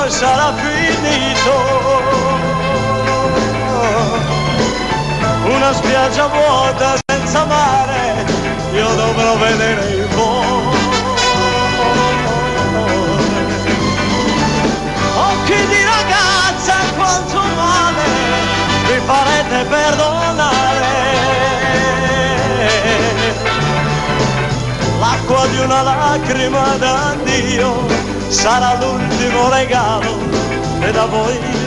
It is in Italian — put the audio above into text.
poi sarà finito. Una spiaggia vuota senza mare, io dovrò vedere il cuore. Occhi di ragazza, quanto male mi farete perdonare. L'acqua di una lacrima d'addio sarà l'ultimo regalo che da voi